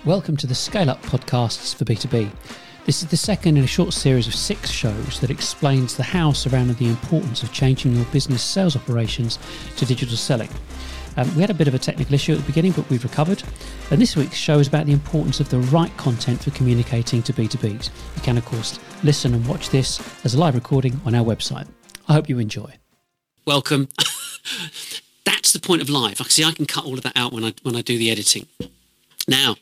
Welcome to the Scale Up podcasts for B2B. This is the second in a short series of 6 shows that explains the how surrounding the importance of changing your business sales operations to digital selling. We had a bit of a technical issue at the beginning, but we've recovered. And this week's show is about the importance of the right content for communicating to B2Bs. You can, of course, listen and watch this as a live recording on our website. I hope you enjoy. Welcome. That's the point of live. See, I can cut all of that out when I do the editing. Now,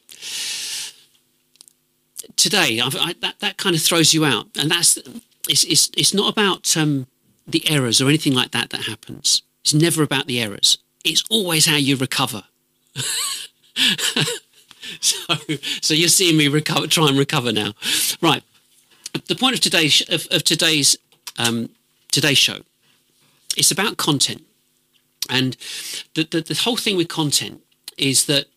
today, that kind of throws you out, and it's not about the errors or anything like that happens. It's never about the errors. It's always how you recover. So you're seeing me try and recover now, right? The point of today's show, it's about content, and the whole thing with content is that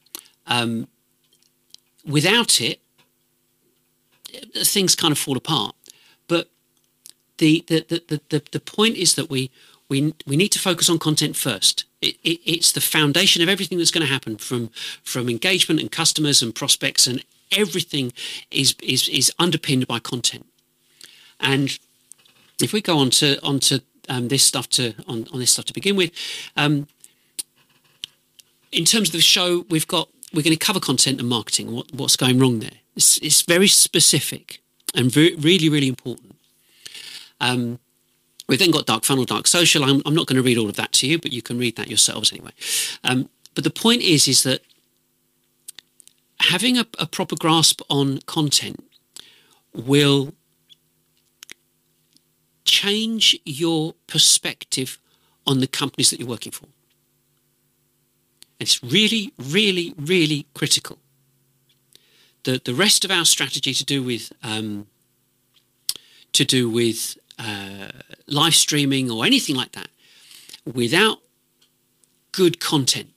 without it, things kind of fall apart. But the point is that we need to focus on content first. It's the foundation of everything that's going to happen from engagement and customers and prospects, and everything is underpinned by content. And if we go on to this stuff to begin with, in terms of the show, we're going to cover content and marketing and what's going wrong there. It's very specific and really, really important. We've then got dark funnel, dark social. I'm not going to read all of that to you, but you can read that yourselves anyway. But the point is that having a proper grasp on content will change your perspective on the companies that you're working for. It's really, really, really critical. The rest of our strategy to do with live streaming or anything like that, without good content,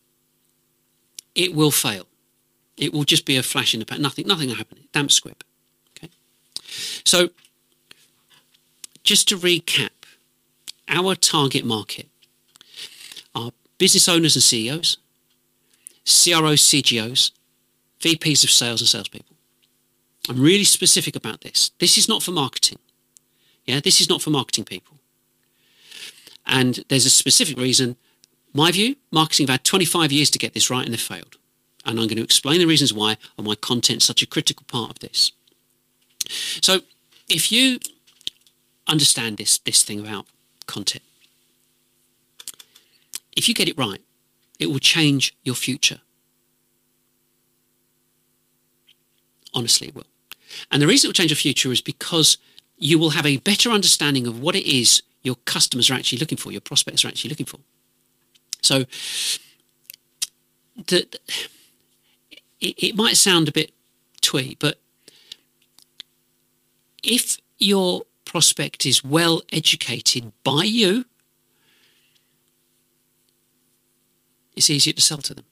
it will fail. It will just be a flash in the pan. Nothing will happen. Damp squib. Okay. So, just to recap, our target market are business owners and CEOs, CROs, CGOs, VPs of sales and salespeople. I'm really specific about this. This is not for marketing. Yeah, this is not for marketing people. And there's a specific reason. My view, marketing have had 25 years to get this right and they've failed. And I'm going to explain the reasons why and why content's such a critical part of this. So if you understand this thing about content, if you get it right, it will change your future. Honestly, it will. And the reason it will change your future is because you will have a better understanding of what it is your customers are actually looking for, your prospects are actually looking for. So it might sound a bit twee, but if your prospect is well educated by you, it's easier to sell to them.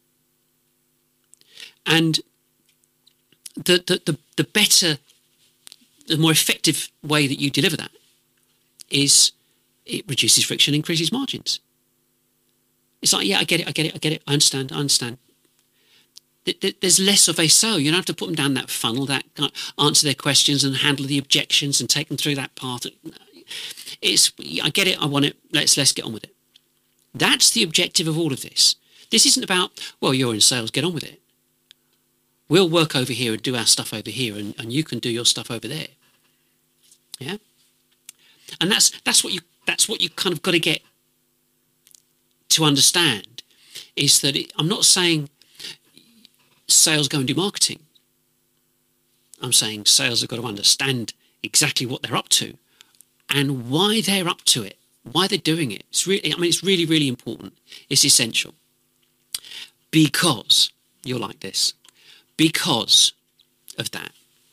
And the better, the more effective way that you deliver that is it reduces friction, increases margins. It's like, yeah, I get it, I understand. There's less of a sale. You don't have to put them down that funnel, that answer their questions and handle the objections and take them through that path. I get it, I want it, let's get on with it. That's the objective of all of this. This isn't about, well, you're in sales, get on with it. We'll work over here and do our stuff over here, and you can do your stuff over there. Yeah, and that's what you kind of got to get to understand is that I'm not saying sales go and do marketing. I'm saying sales have got to understand exactly what they're up to and why they're up to it, why they're doing it. It's really, really important. It's essential because you're like this. Because of that.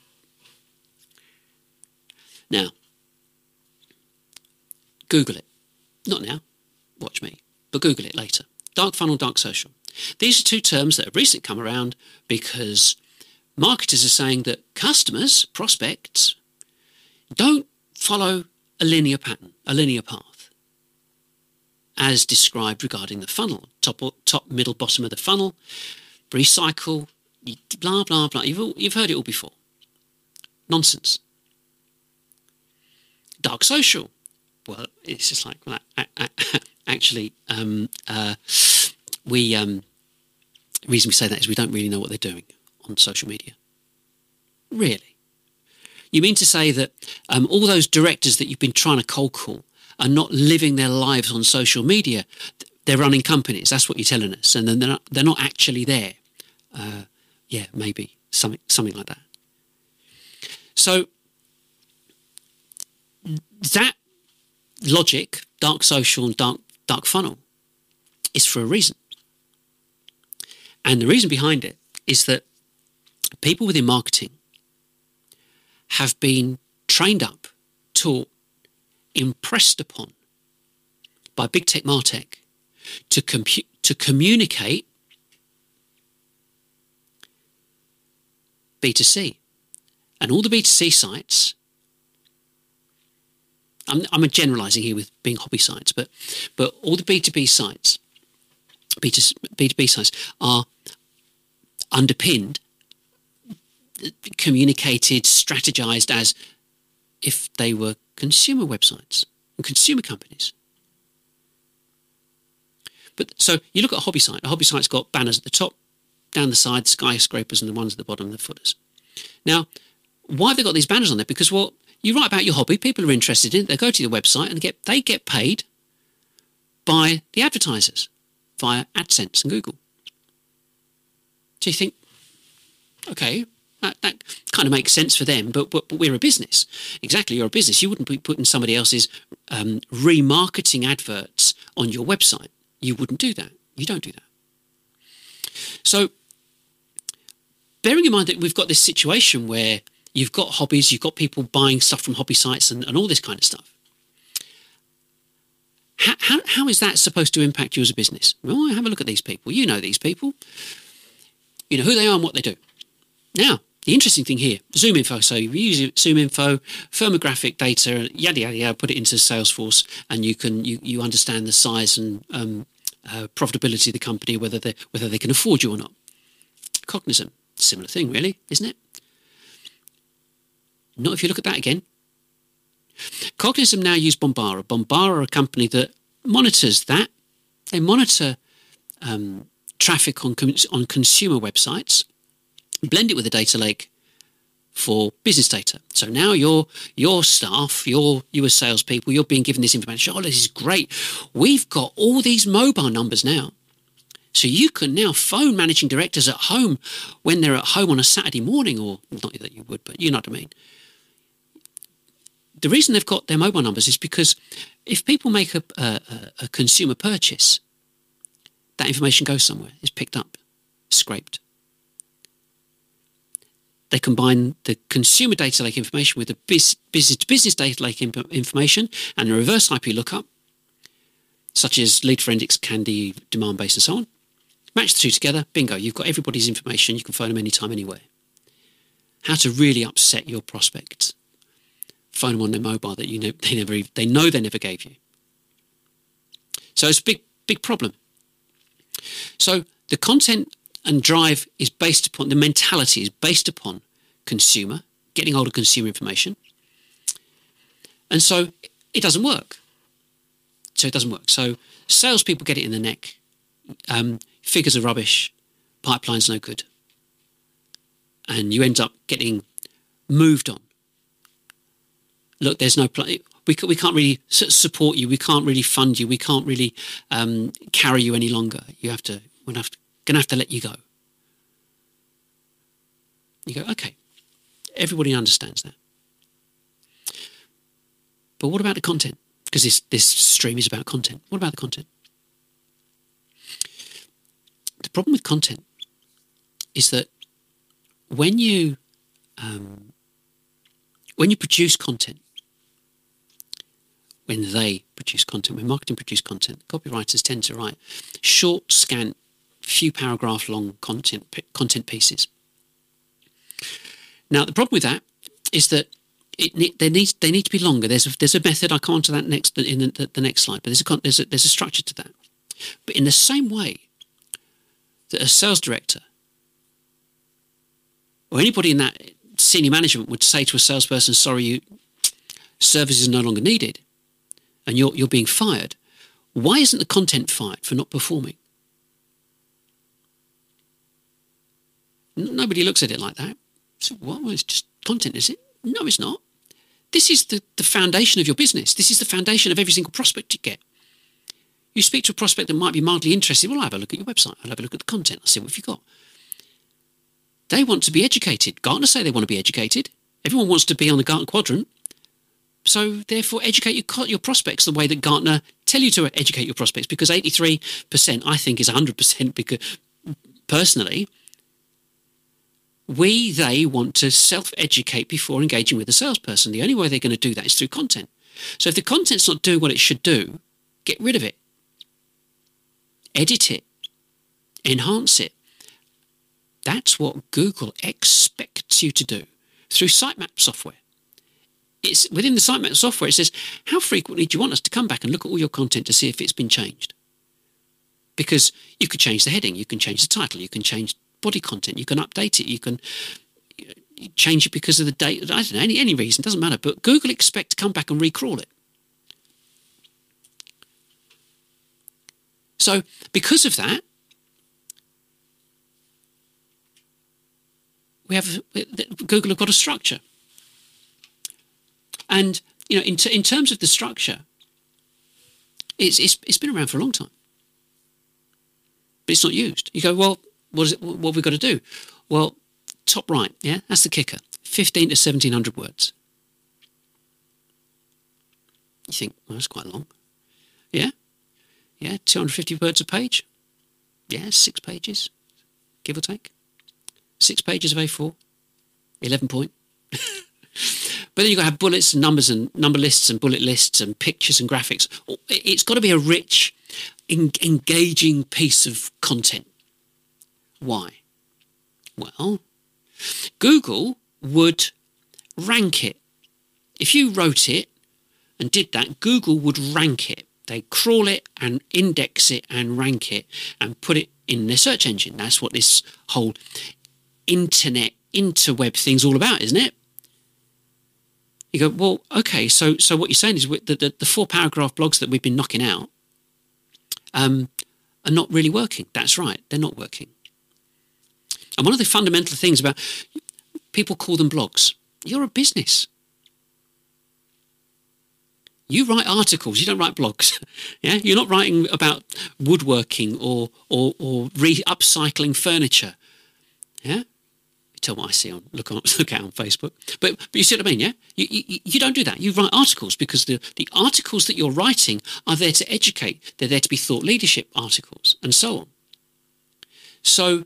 Now, Google it. Not now, watch me, but Google it later. Dark funnel, dark social. These are 2 terms that have recently come around because marketers are saying that customers, prospects, don't follow a linear pattern, a linear path, as described regarding the funnel. Top, middle, bottom of the funnel, recycle, blah, blah, blah. You've heard it all before. Nonsense. Dark social. Well, it's just like, well, actually, the reason we say that is we don't really know what they're doing on social media. Really? You mean to say that all those directors that you've been trying to cold call are not living their lives on social media? They're running companies. That's what you're telling us, and then they're not actually there. Yeah, maybe something like that. So that logic, dark social and dark funnel, is for a reason. And the reason behind it is that people within marketing have been trained up, taught, impressed upon by big tech, martech to communicate B2C. And all the B2C sites, I'm generalising here with being hobby sites, but all the B2B sites, B2B sites are underpinned, communicated, strategized as if they were consumer websites and consumer companies. But so you look at a hobby site site's got banners at the top, down the side, skyscrapers, and the ones at the bottom, the footers. Now, why have they got these banners on there? Because, well, you write about your hobby, people are interested in it, they go to your website and they get paid by the advertisers via AdSense and Google. So you think, okay, that kind of makes sense for them, but we're a business. Exactly, you're a business. You wouldn't be putting somebody else's remarketing adverts on your website. You wouldn't do that. You don't do that. So, bearing in mind that we've got this situation where you've got hobbies, you've got people buying stuff from hobby sites and all this kind of stuff, how is that supposed to impact you as a business? Well, have a look at these people. You know these people. You know who they are and what they do. Now, the interesting thing here, ZoomInfo. So you use ZoomInfo, firmographic data, yada, yada, yada, put it into Salesforce, and you understand the size and profitability of the company, whether they can afford you or not. Cognizant, similar thing, really, isn't it? Not if you look at that again. Cognizant now use Bombara. Bombara are a company that monitors that. They monitor traffic on consumer websites, blend it with a data lake for business data. So now your staff, you as salespeople, you're being given this information. Oh, this is great. We've got all these mobile numbers now. So you can now phone managing directors at home when they're at home on a Saturday morning, or not that you would, but you know what I mean. The reason they've got their mobile numbers is because if people make a consumer purchase, that information goes somewhere. It's picked up, scraped. They combine the consumer data lake information with the business data lake information and a reverse IP lookup, such as lead forensics, Candy, demand base, and so on. Match the two together, bingo, you've got everybody's information. You can phone them anytime, anywhere. How to really upset your prospects. Phone them on their mobile that they know they never gave you. So it's a big problem. So the content and drive is based upon, the mentality is based upon consumer, getting hold of consumer information. And so it doesn't work. So salespeople get it in the neck. Figures are rubbish. Pipeline's no good. And you end up getting moved on. Look, there's no we can't really support you. We can't really fund you. We can't really carry you any longer. We're gonna have to let you go. You go, okay. Everybody understands that. But what about the content? Because this stream is about content. What about the content? The problem with content is that when you produce content, when marketing produce content, copywriters tend to write short, scant, few paragraph long content pieces. Now, the problem with that is that they need to be longer. There's a method. I'll come on to that next in the next slide. But there's a structure to that. But in the same way that a sales director or anybody in that senior management would say to a salesperson, sorry, service is no longer needed, and you're being fired, why isn't the content fired for not performing? Nobody looks at it like that. So, what? Well, it's just content, is it? No, it's not. This is the foundation of your business. This is the foundation of every single prospect you get. You speak to a prospect that might be mildly interested. Well, I'll have a look at your website. I'll have a look at the content. I'll see what you've got. They want to be educated. Gartner say they want to be educated. Everyone wants to be on the Gartner quadrant. So, therefore, educate your prospects the way that Gartner tell you to educate your prospects, because 83%, I think, is 100%, because personally, they want to self-educate before engaging with a salesperson. The only way they're going to do that is through content. So if the content's not doing what it should do, get rid of it. Edit it. Enhance it. That's what Google expects you to do through sitemap software. It's within the sitemap software, it says, how frequently do you want us to come back and look at all your content to see if it's been changed? Because you could change the heading, you can change the title, you can change body content, you can update it, you can change it because of the date. I don't know, any reason, doesn't matter. But Google expect to come back and recrawl it. So because of that, Google have got a structure. And, in terms of the structure, it's been around for a long time. But it's not used. You go, well, what have we got to do? Well, top right, yeah, that's the kicker. 15 to 1,700 words. You think, well, that's quite long. Yeah? Yeah, 250 words a page. Yeah, 6 pages, give or take. 6 pages of A4, 11 point. But then you've got to have bullets and numbers and number lists and bullet lists and pictures and graphics. It's got to be a rich, engaging piece of content. Why? Well, Google would rank it. If you wrote it and did that, Google would rank it. They'd crawl it and index it and rank it and put it in their search engine. That's what this whole internet, interweb thing's all about, isn't it? You go, well, okay, so what you're saying is the 4-paragraph blogs that we've been knocking out are not really working. That's right, they're not working. And one of the fundamental things about people call them blogs. You're a business. You write articles, you don't write blogs. Yeah, you're not writing about woodworking or upcycling furniture. Yeah, tell what I see on look out on Facebook. But you see what I mean, yeah? You don't do that. You write articles because the articles that you're writing are there to educate. They're there to be thought leadership articles and so on. So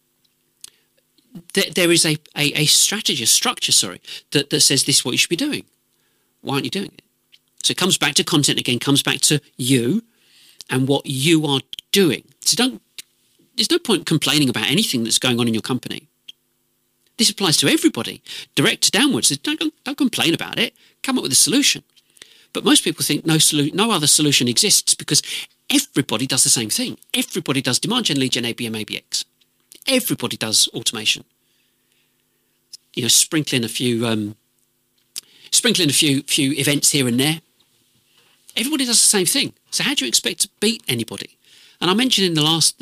there is a strategy, a structure, that says this is what you should be doing. Why aren't you doing it? So it comes back to content again, comes back to you and what you are doing. So there's no point complaining about anything that's going on in your company. This applies to everybody, direct to downwards. Don't complain about it. Come up with a solution. But most people think no other solution exists because everybody does the same thing. Everybody does demand gen, lead gen, ABM, ABX. Everybody does automation. Sprinkling a few events here and there. Everybody does the same thing. So how do you expect to beat anybody? And I mentioned in the last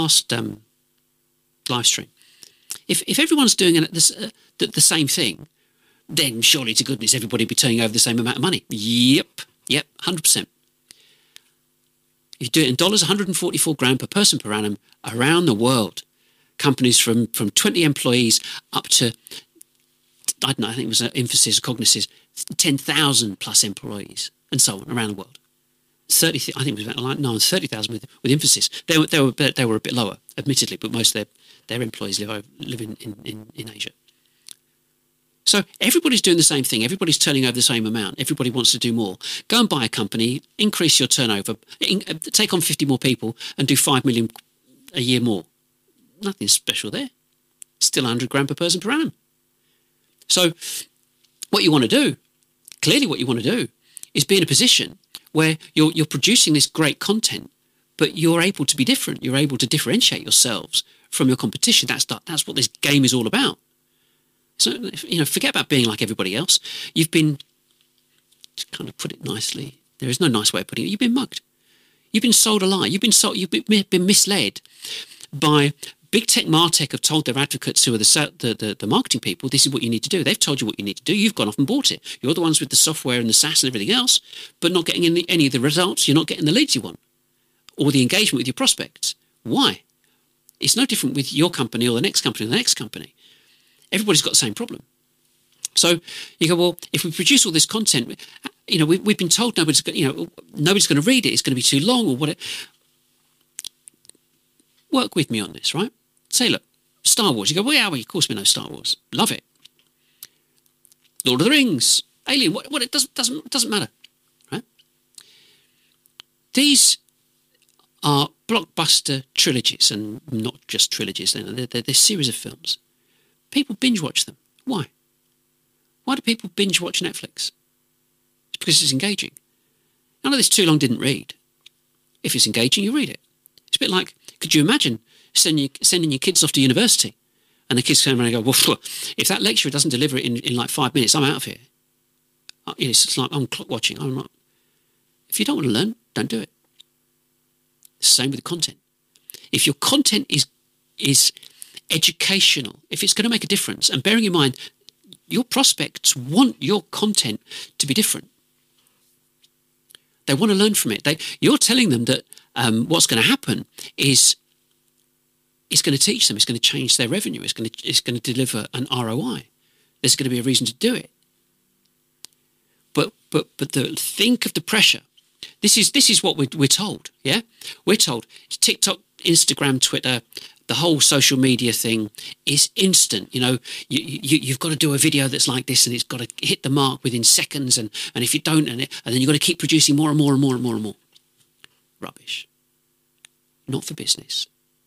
live stream, if everyone's doing the same thing, then surely to goodness everybody would be turning over the same amount of money. Yep, 100%. If you do it in dollars, 144 grand per person per annum around the world. Companies from 20 employees up to, I don't know, I think it was Infosys or Cognisys, 10,000 plus employees and so on around the world. 30,000 with Infosys. They were a bit lower, admittedly, but most of their employees live in Asia. So everybody's doing the same thing. Everybody's turning over the same amount. Everybody wants to do more. Go and buy a company, increase your turnover, take on 50 more people and do 5 million a year more. Nothing special there. Still 100 grand per person per annum. So what you want to do is be in a position where you're producing this great content, but you're able to be different. You're able to differentiate yourselves from your competition. That's what this game is all about. So, forget about being like everybody else. You've been, to kind of put it nicely, there is no nice way of putting it, you've been mugged. You've been sold a lie. You've been misled by big tech, MarTech have told their advocates who are the marketing people, this is what you need to do. They've told you what you need to do. You've gone off and bought it. You're the ones with the software and the SaaS and everything else, but not getting any of the results. You're not getting the leads you want or the engagement with your prospects. Why? It's no different with your company or the next company or the next company. Everybody's got the same problem. So you go, well, if we produce all this content, we've been told nobody's going to read it. It's going to be too long or whatever. Work with me on this, right? Say, look, Star Wars. You go, well, yeah, of course we know Star Wars. Love it. Lord of the Rings, Alien. What it doesn't matter, right? These are blockbuster trilogies, and not just trilogies. They're series of films. People binge watch them. Why? Why do people binge watch Netflix? It's because it's engaging. None of this too long didn't read. If it's engaging, you read it. It's a bit like, could you imagine sending your kids off to university and the kids come around and go, well, if that lecturer doesn't deliver it in like 5 minutes, I'm out of here. It's like I'm clock watching. I'm not. If you don't want to learn, don't do it. The same with the content. If your content is educational, if it's going to make a difference, and bearing in mind, your prospects want your content to be different. They want to learn from it. You're telling them that what's going to happen is it's going to teach them. It's going to change their revenue. It's going to deliver an ROI. There's going to be a reason to do it. But think of the pressure. This is what we're told. Yeah, we're told TikTok, Instagram, Twitter, the whole social media thing is instant. You've got to do a video that's like this, and it's got to hit the mark within seconds. And if you don't, and then you've got to keep producing more and more and more and more and more. Rubbish. Not for business.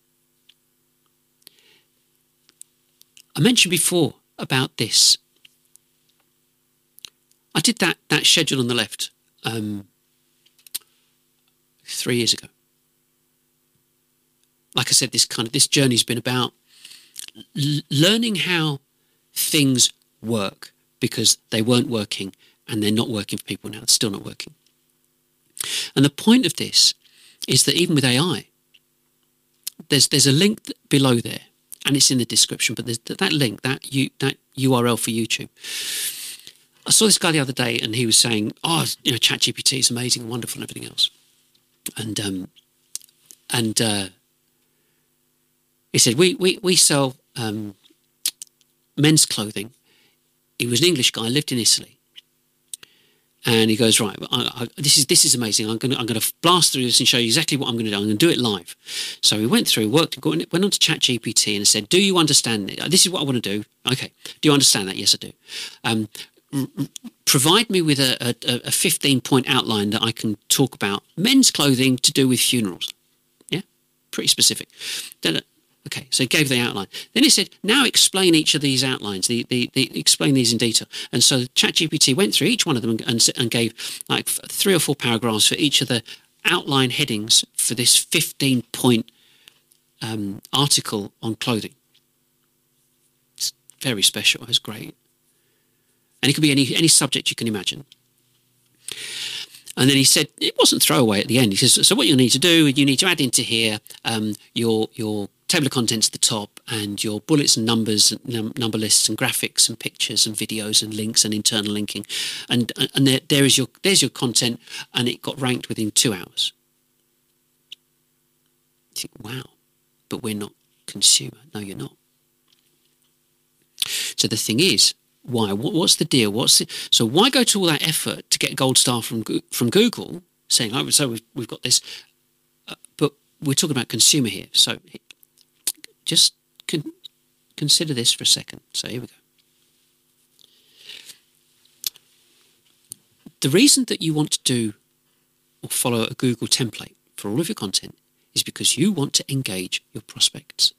I mentioned before about this. I did that schedule on the left 3 years ago. Like I said, this journey's been about learning how things work because they weren't working and they're not working for people now. It's still not working. And the point of this is that even with AI, there's a link below there, and it's in the description. But there's that link, that URL for YouTube. I saw this guy the other day, and he was saying, ChatGPT is amazing and wonderful and everything else. And he said, we sell men's clothing. He was an English guy, lived in Italy. And he goes, right, this is amazing. I'm going to blast through this and show you exactly what I'm going to do. I'm going to do it live. So he went through, went on to ChatGPT and said, do you understand it? This is what I want to do. Okay. Do you understand that? Yes, I do. Provide me with a 15-point outline that I can talk about men's clothing to do with funerals. Yeah, pretty specific. Then, okay, so he gave the outline. Then he said, now explain each of these outlines, explain these in detail. And so ChatGPT went through each one of them and gave like 3 or 4 paragraphs for each of the outline headings for this 15-point article on clothing. It's very special. It's great. And it could be any subject you can imagine. And then he said, it wasn't throwaway at the end. He says, so what you need to do, you need to add into here your table of contents at the top and your bullets and numbers, number lists and graphics and pictures and videos and links and internal linking. And there's your content, and it got ranked within 2 hours. You think, wow, but we're not consumer. No, you're not. So the thing is, why? What's the deal? So why go to all that effort to get a gold star from Google, saying, oh, so we've got this, but we're talking about consumer here. So just consider this for a second. So here we go. The reason that you want to do or follow a Google template for all of your content is because you want to engage your prospects.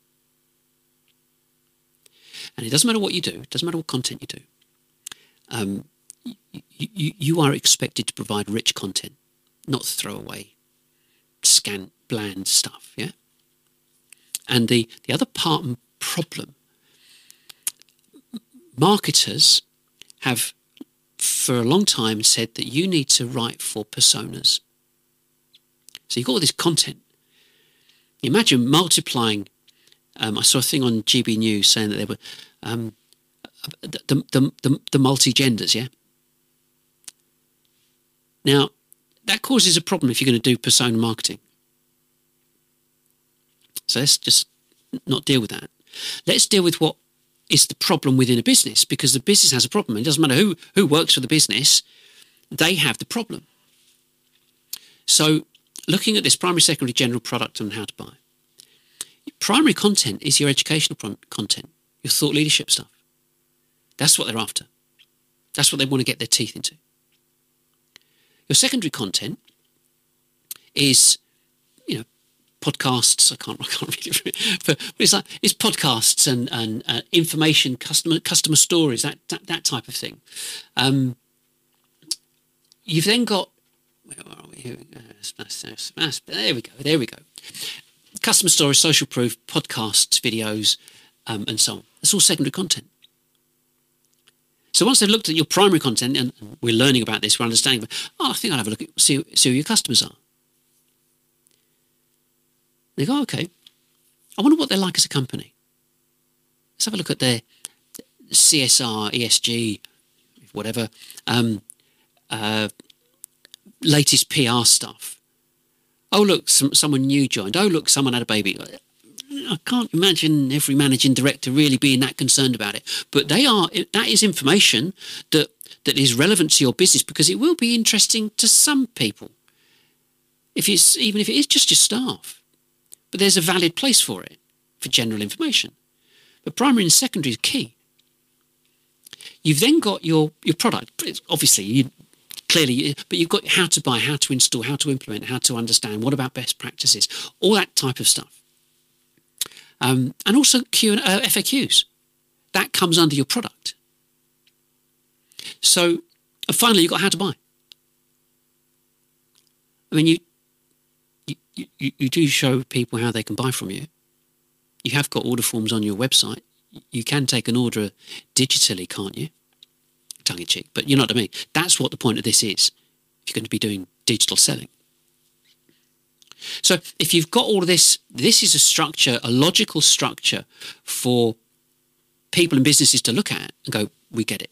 And it doesn't matter what you do. It doesn't matter what content you do. You are expected to provide rich content, not throwaway, scant, bland stuff, yeah? And the other part and problem, marketers have for a long time said that you need to write for personas. So you've got all this content. Imagine multiplying. I saw a thing on GB News saying that there were the multi-genders, yeah? Now, that causes a problem if you're going to do persona marketing. So let's just not deal with that. Let's deal with what is the problem within a business, because the business has a problem. It doesn't matter who works for the business, they have the problem. So looking at this primary, secondary, general product and how to buy. Primary content is your educational content, your thought leadership stuff. That's what they're after. That's what they want to get their teeth into. Your secondary content is, podcasts. I can't read it, but it's podcasts and information, customer stories, that type of thing. You've then got, where are we? There we go. Customer stories, social proof, podcasts, videos, and so on. That's all secondary content. So once they've looked at your primary content, and we're learning about this, we're understanding, I think I'll have a look at see who your customers are. They go, okay, I wonder what they're like as a company. Let's have a look at their CSR, ESG, whatever, latest PR stuff. Oh, look, someone new joined. Oh, look, someone had a baby. I can't imagine every managing director really being that concerned about it. But that is information that is relevant to your business, because it will be interesting to some people, even if it is just your staff. But there's a valid place for it, for general information. But primary and secondary is key. You've then got your product. Obviously, clearly, but you've got how to buy, how to install, how to implement, how to understand, what about best practices, all that type of stuff. And also FAQs. That comes under your product. So, and finally, you've got how to buy. I mean, you do show people how they can buy from you. You have got order forms on your website. You can take an order digitally, can't you? Tongue in cheek, but you know what I mean. That's what the point of this is, if you're going to be doing digital selling. So if you've got all of this, this is a structure, a logical structure for people and businesses to look at and go, we get it.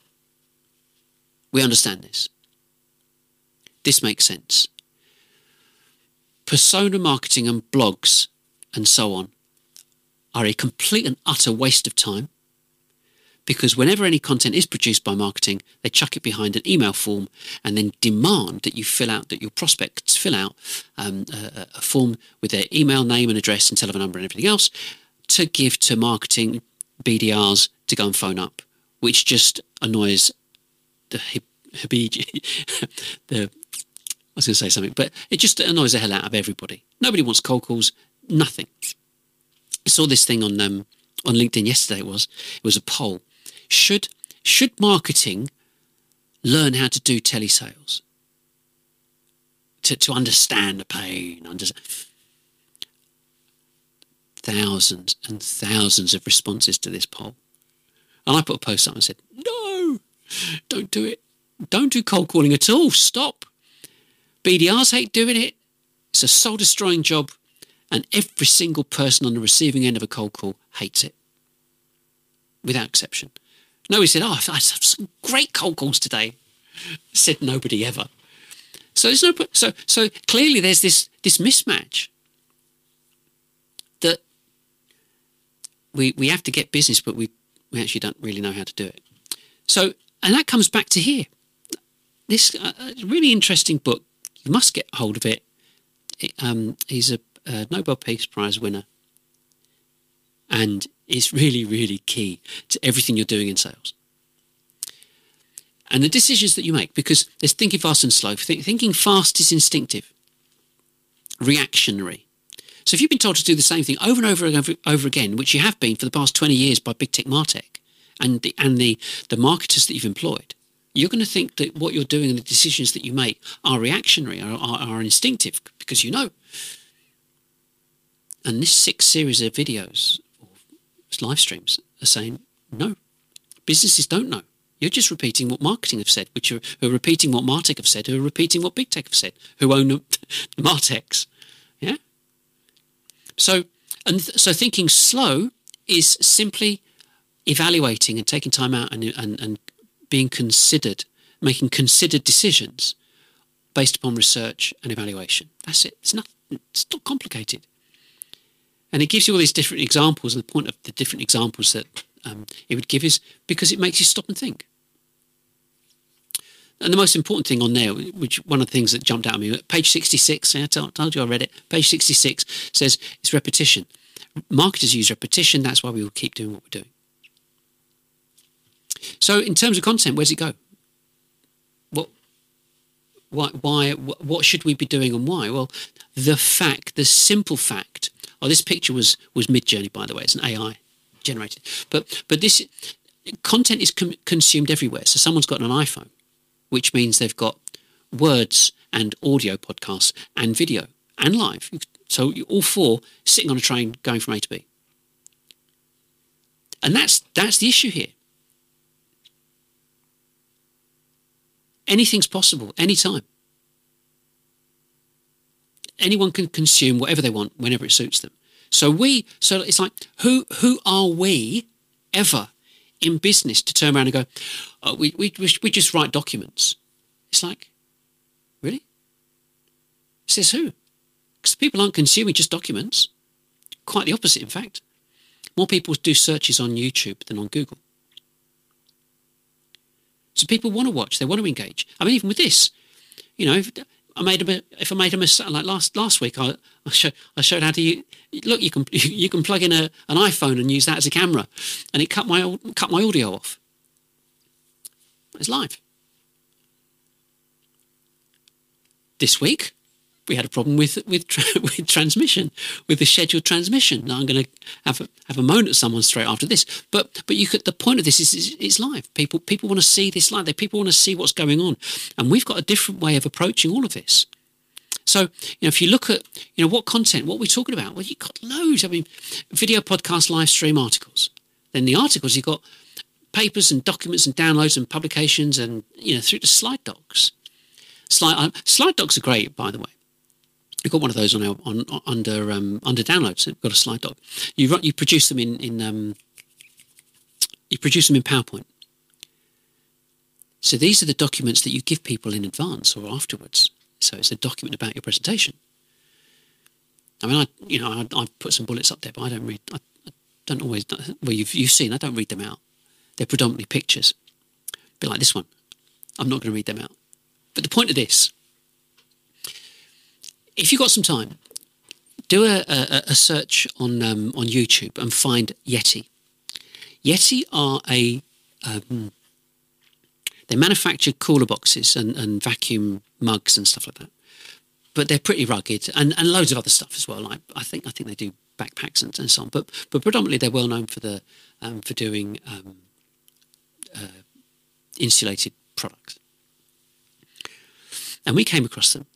We understand this. This makes sense. Persona marketing and blogs and so on are a complete and utter waste of time, because whenever any content is produced by marketing, they chuck it behind an email form and then demand that you fill out, that your prospects fill out a form with their email name and address and telephone number and everything else to give to marketing BDRs to go and phone up, which just annoys the I was going to say something, but it just annoys the hell out of everybody. Nobody wants cold calls, nothing. I saw this thing on LinkedIn yesterday. It was a poll. Should marketing learn how to do telesales? To understand the pain, thousands and thousands of responses to this poll. And I put a post up and said, no, don't do it. Don't do cold calling at all. Stop. BDRs hate doing it. It's a soul-destroying job, and every single person on the receiving end of a cold call hates it, without exception. Nobody said, I've had some great cold calls today. Said nobody ever. So there's so clearly there's this mismatch that we have to get business, but we actually don't really know how to do it. So, and that comes back to here. This really interesting book. You must get hold of it. He's a Nobel Peace Prize winner, and it's really, really key to everything you're doing in sales. And the decisions that you make, because there's thinking fast and slow. Thinking fast is instinctive, reactionary. So if you've been told to do the same thing over and over again, which you have been for the past 20 years by Big Tech Martech and the marketers that you've employed, you're going to think that what you're doing and the decisions that you make are reactionary, are instinctive, because you know. And this 6 series of videos, or live streams, are saying, no, Businesses don't know. You're just repeating what marketing have said, who are repeating what Martech have said, who are repeating what Big Tech have said, who own Martechs. Yeah? So thinking slow is simply evaluating and taking time out and being considered, making considered decisions based upon research and evaluation. That's it. It's not complicated. And it gives you all these different examples, and the point of the different examples that it would give is because it makes you stop and think. And the most important thing on there, which one of the things that jumped out at me, page 66, I told you I read it, page 66 says it's repetition. Marketers use repetition, that's why we will keep doing what we're doing. So in terms of content, where's it go? What should we be doing and why? Well, the simple fact, this picture was Midjourney, by the way, it's an AI generated, but this content is consumed everywhere. So someone's got an iPhone, which means they've got words and audio podcasts and video and live. So all four sitting on a train going from A to B. And that's the issue here. Anything's possible, anytime. Anyone can consume whatever they want whenever it suits them. So it's like, who are we ever in business to turn around and go, oh, we just write documents? It's like, really? Says who? Because people aren't consuming just documents. Quite the opposite, in fact. More people do searches on YouTube than on Google. So people want to watch, they want to engage. I mean, even with this, if I made a mistake, like last week, I showed how to look. You can plug in an iPhone and use that as a camera, and it cut my audio off. It's live. This week, we had a problem with transmission, with the scheduled transmission. Now I'm going to have a moan at someone straight after this. But the point of this is it's live. People want to see this live. People want to see what's going on, and we've got a different way of approaching all of this. So if you look at what content, what we're talking about, well, you've got loads. I mean, video, podcast, live stream, articles. Then the articles, you've got papers and documents and downloads and publications, and through to slide docs. Slide docs are great, by the way. We've got one of those under downloads. We've got a slide doc. You produce them in PowerPoint. So these are the documents that you give people in advance or afterwards. So it's a document about your presentation. I mean, I put some bullets up there, but I don't read. I don't always. Well, you've seen. I don't read them out. They're predominantly pictures. A bit like this one. I'm not going to read them out. But the point of this. If you've got some time, do a search on YouTube and find Yeti. Yeti are they manufacture cooler boxes and vacuum mugs and stuff like that. But they're pretty rugged and loads of other stuff as well. Like I think they do backpacks and so on. But predominantly they're well known for doing insulated products. And we came across them.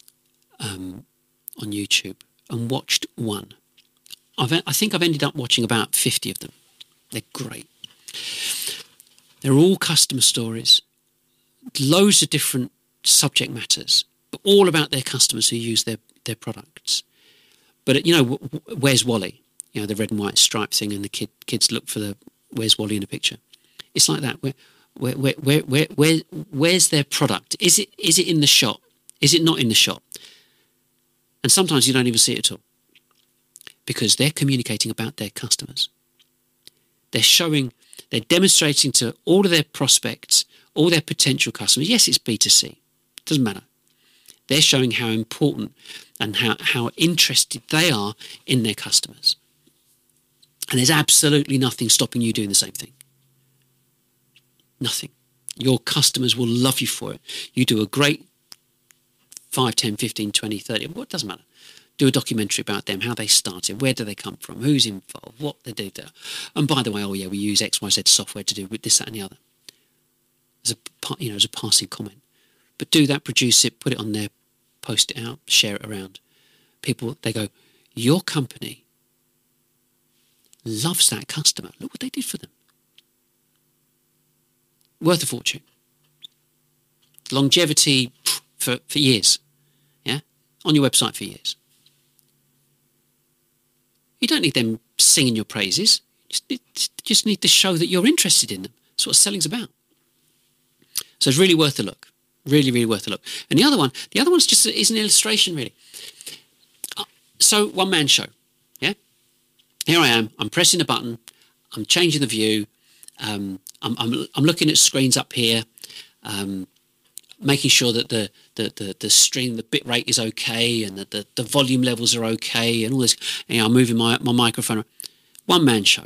On YouTube and watched one. I think I've ended up watching about 50 of them. They're great. They're all customer stories, loads of different subject matters, but all about their customers who use their products. But where's Wally? The red and white stripe thing, and the kids look for the where's Wally in a picture. It's like that. Where's their product? Is it in the shop? Is it not in the shop? And sometimes you don't even see it at all because they're communicating about their customers. They're demonstrating to all of their prospects, all their potential customers. Yes, it's B2C. It doesn't matter. They're showing how important and how interested they are in their customers. And there's absolutely nothing stopping you doing the same thing. Nothing. Your customers will love you for it. You do a great 5, 10, 15, 20, 30, what doesn't matter. Do a documentary about them, how they started, where do they come from, who's involved, what they do there. And by the way, we use XYZ software to do with this, that and the other. As a passing comment. But do that, produce it, put it on there, post it out, share it around. People, they go, your company loves that customer. Look what they did for them. worth a fortune. Longevity for years, yeah, on your website for years. You don't need them singing your praises. You just need to show that you're interested in them. That's what selling's about. So it's really worth a look. Really, really worth a look. And the other one's just is an illustration, really. So one-man show, yeah? Here I am. I'm pressing a button. I'm changing the view. I'm looking at screens up here, making sure that the stream, the bit rate is okay, and that the volume levels are okay, and all this. And, I'm moving my microphone. One-man show.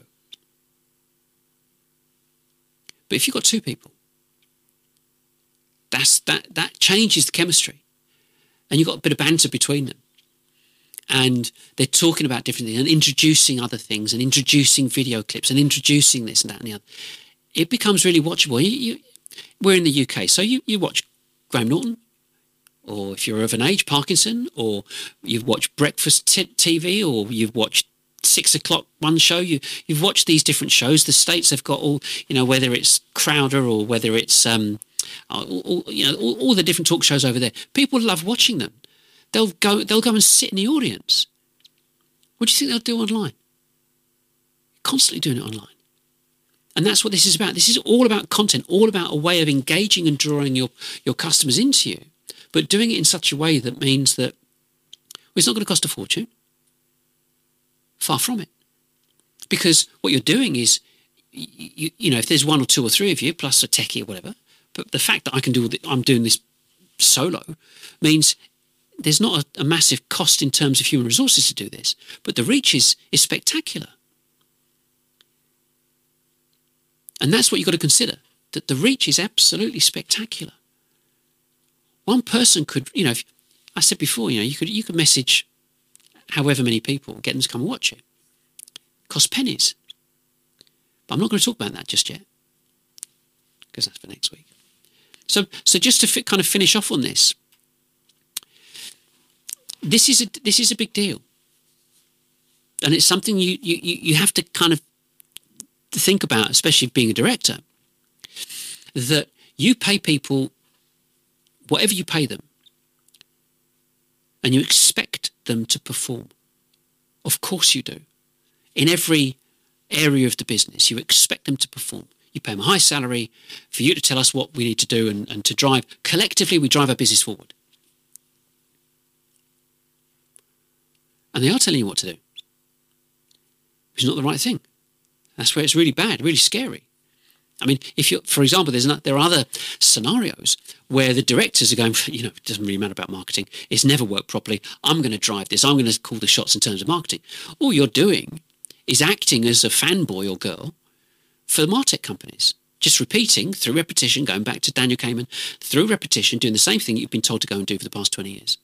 But if you've got two people, that changes the chemistry, and you've got a bit of banter between them, and they're talking about different things and introducing other things and introducing video clips and introducing this and that and the other. It becomes really watchable. We're in the UK, so you watch Graham Norton, or if you're of an age, Parkinson, or you've watched breakfast TV, or you've watched 6 o'clock one show. You've watched these different shows. The States have got all, whether it's Crowder or whether it's all the different talk shows over there. People love watching them. They'll go and sit in the audience. What do you think they'll do online? Constantly doing it online. And that's what this is about. This is all about content, all about a way of engaging and drawing your customers into you, but doing it in such a way that means that it's not going to cost a fortune. Far from it. Because what you're doing is, if there's one or two or three of you, plus a techie or whatever, but the fact that I'm doing this solo means there's not a massive cost in terms of human resources to do this, but the reach is spectacular. And that's what you've got to consider, that the reach is absolutely spectacular. One person could, if, I said before, you could message however many people, get them to come and watch it. Cost pennies. But I'm not going to talk about that just yet, because that's for next week. So just to kind of finish off on this, this is a big deal, and it's something you have to kind of think about, especially being a director, that you pay people whatever you pay them, and you expect them to perform. Of course you do. In every area of the business, you expect them to perform. You pay them a high salary for you to tell us what we need to do and to drive. Collectively, we drive our business forward. And they are telling you what to do. It's not the right thing. That's where it's really bad, really scary. I mean, for example, there are other scenarios where the directors are going, it doesn't really matter about marketing. It's never worked properly. I'm going to drive this. I'm going to call the shots in terms of marketing. All you're doing is acting as a fanboy or girl for the MarTech companies. Just repeating through repetition, going back to Daniel Kahneman, through repetition, doing the same thing you've been told to go and do for the past 20 years.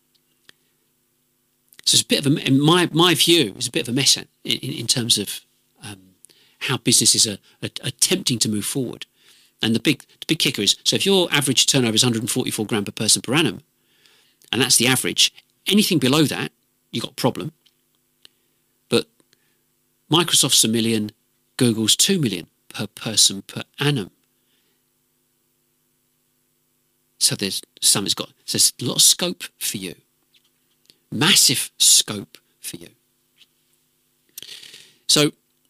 So it's a bit of in my view, it's a bit of a mess in terms of how businesses are attempting to move forward. And the big kicker is, so if your average turnover is 144 grand per person per annum, and that's the average, anything below that, you've got a problem. But Microsoft's $1 million, Google's $2 million per person per annum. So there's a lot of scope for you. Massive scope for you. So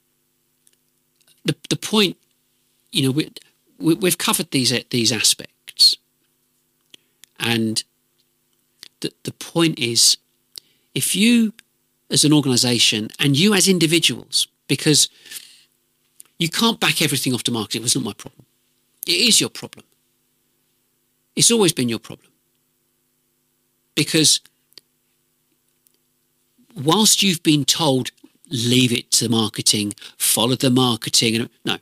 the point, we've covered these aspects, and the point is, if you as an organisation and you as individuals, because you can't back everything off to marketing. It was not my problem. It is your problem. It's always been your problem, because whilst you've been told, leave it to marketing, follow the marketing, no.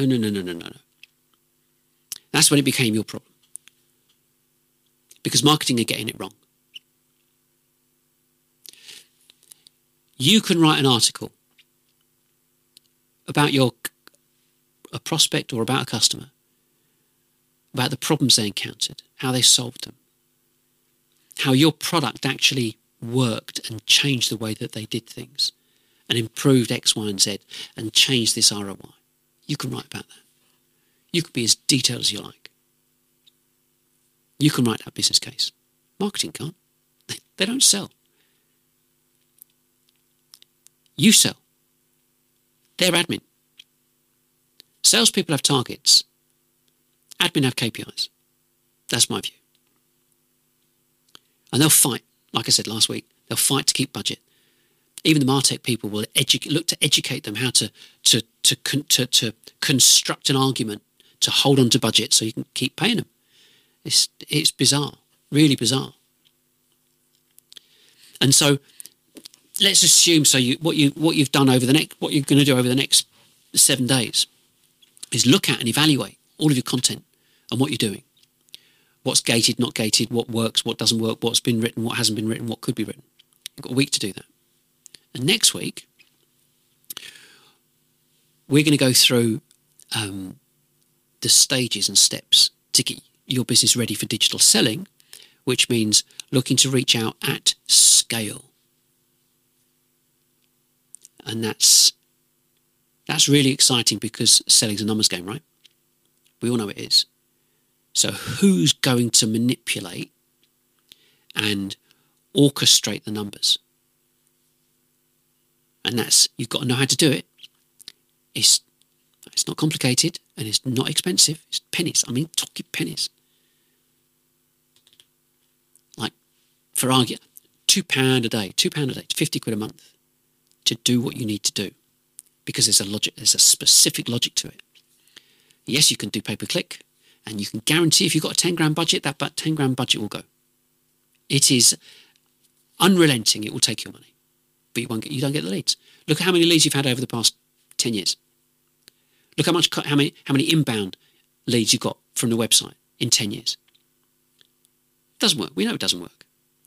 That's when it became your problem. Because marketing are getting it wrong. You can write an article about a prospect or about a customer, about the problems they encountered, how they solved them, how your product actually worked and changed the way that they did things and improved X, Y, and Z and changed this ROI. You can write about that. You could be as detailed as you like. You can write that business case. Marketing can't. They don't sell. You sell. They're admin. Salespeople have targets. Admin have KPIs. That's my view. And they'll fight. Like I said last week, they'll fight to keep budget. Even the MarTech people will look to educate them how to construct an argument to hold on to budget so you can keep paying them. It's bizarre, really bizarre. And so let's assume what you've done what you're going to do over the next 7 days is look at and evaluate all of your content and what you're doing. What's gated, not gated, what works, what doesn't work, what's been written, what hasn't been written, what could be written. You've got a week to do that. And next week, we're going to go through the stages and steps to get your business ready for digital selling, which means looking to reach out at scale. And that's really exciting because selling's a numbers game, right? We all know it is. So who's going to manipulate and orchestrate the numbers? And you've got to know how to do it. It's not complicated and it's not expensive. It's pennies. I mean, talking pennies. Like, for argument, £2 a day, £50 a month to do what you need to do. Because there's a specific logic to it. Yes, you can do pay-per-click, and you can guarantee if you've got a 10 grand budget, that 10 grand budget will go. It is unrelenting. It will take your money, but you don't get the leads. Look at how many leads you've had over the past 10 years. Look how many inbound leads you've got from the website in 10 years. It doesn't work. We know it doesn't work.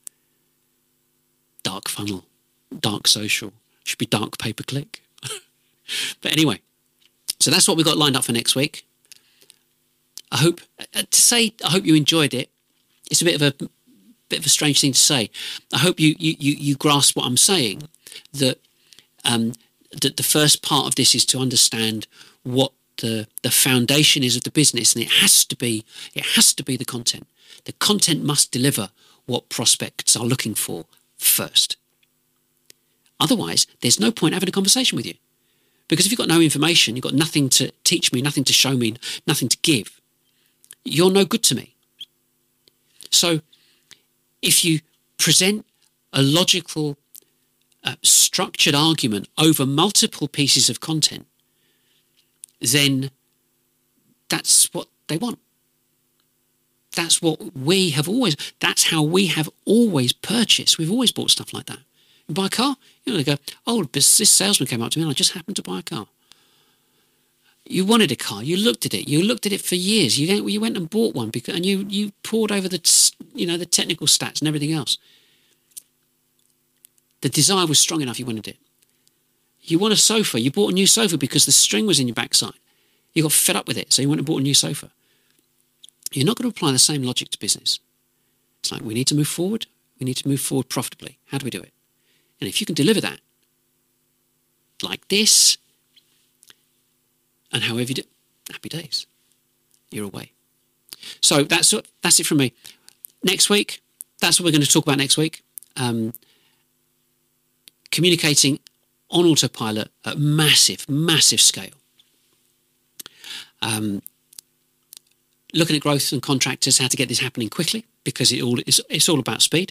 Dark funnel, dark social, should be dark pay-per-click. But anyway, so that's what we've got lined up for next week. I hope you enjoyed it. It's a bit of a strange thing to say. I hope you grasp what I'm saying. That the first part of this is to understand what the foundation is of the business, and it has to be the content. The content must deliver what prospects are looking for first. Otherwise, there's no point having a conversation with you. Because if you've got no information, you've got nothing to teach me, nothing to show me, nothing to give, you're no good to me. So if you present a logical, structured argument over multiple pieces of content, then that's what they want. That's how we have always purchased. We've always bought stuff like that. You buy a car, they go, oh, this salesman came up to me and I just happened to buy a car. You wanted a car, you looked at it for years. You went and bought one and you poured over the technical stats and everything else. The desire was strong enough, you wanted it. You want a sofa, you bought a new sofa because the string was in your backside. You got fed up with it, so you went and bought a new sofa. You're not going to apply the same logic to business. It's like, we need to move forward profitably. How do we do it? And if you can deliver that, like this, and however you do, happy days. You're away. So that's it from me. Next week, that's what we're going to talk about next week. Communicating on autopilot at massive, massive scale. Looking at growth and contractors, how to get this happening quickly, because it's all about speed.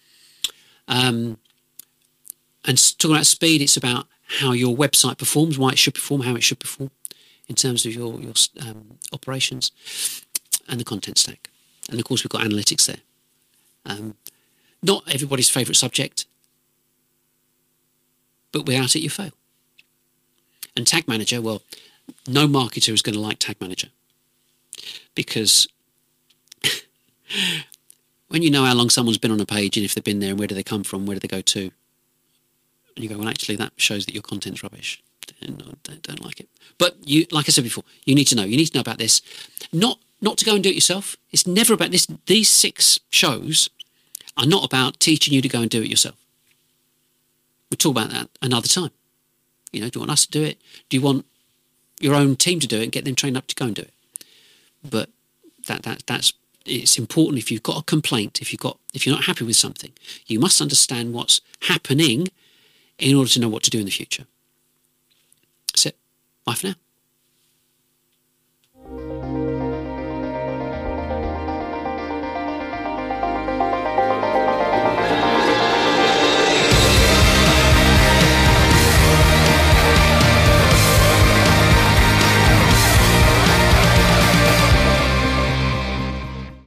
And talking about speed, it's about how your website performs, why it should perform, how it should perform in terms of your operations and the content stack. And of course, we've got analytics there. Not everybody's favourite subject, but without it, you fail. And Tag Manager, well, no marketer is going to like Tag Manager because when you know how long someone's been on a page and if they've been there and where do they come from, where do they go to, and you go, well, actually, that shows that your content's rubbish. Don't like it. But like I said before, you need to know. You need to know about this. Not to go and do it yourself. It's never about this. These 6 shows are not about teaching you to go and do it yourself. We'll talk about that another time. Do you want us to do it? Do you want your own team to do it and get them trained up to go and do it? But that's it's important. If you've got a complaint, if you're not happy with something, you must understand what's happening in order to know what to do in the future. That's it. Bye for now.